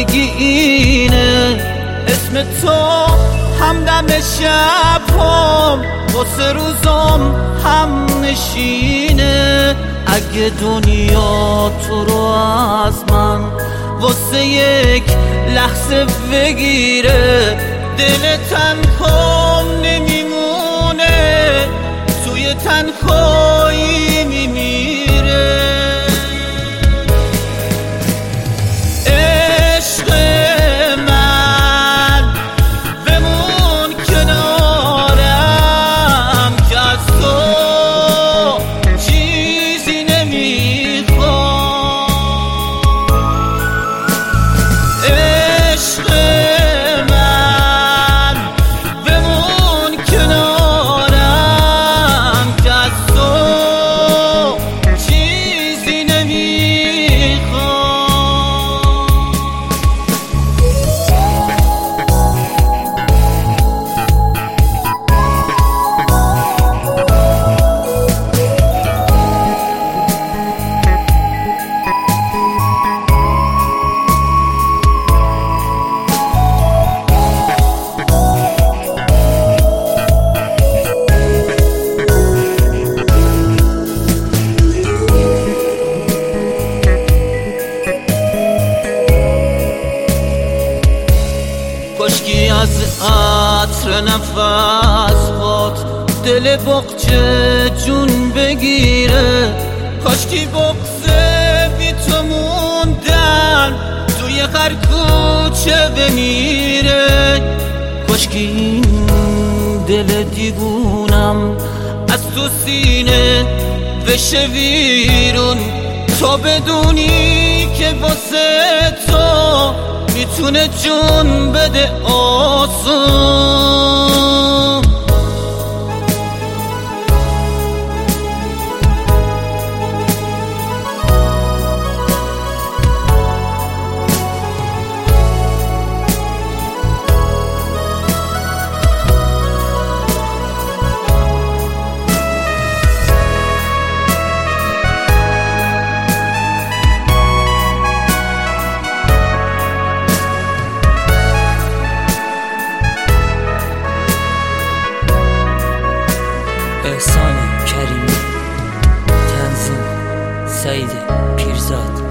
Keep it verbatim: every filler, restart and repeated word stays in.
میگی اینه، اسم تو همدم شبم واسه روزم هم نشینه. اگه دنیا تو رو از من واسه یک لحظه بگیره، دل تنهام نمیمونه، توی تنهایی میمیره. عشق من بمون کنارم که از تو چیزی نمیخوام. عشق من بمون کنارم که از تو چیزی نمیخوام. کاشکی از عطر نفس هات دل بغچه جون بگیره، کاشکی بغزه بی تو موندن توی هر کوچه بمیره. کاشکی این دل دیوونم از تو سینه بشه ویرون، تا بدونی که واسه تو میتونه جون بده آسون. احسان کریمی، تنظیم سعید پیرزاد.